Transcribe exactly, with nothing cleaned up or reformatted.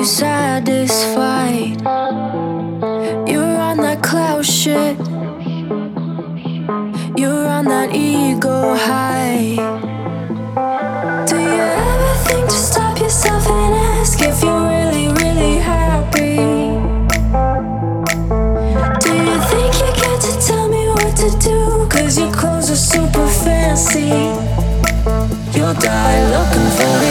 satisfied? You're on that cloud shit. You're on that ego high. Do you ever think to stop yourself and ask if you're really, really happy? Do you think you get to tell me what to do? Cause your clothes are super fancy. You'll die looking for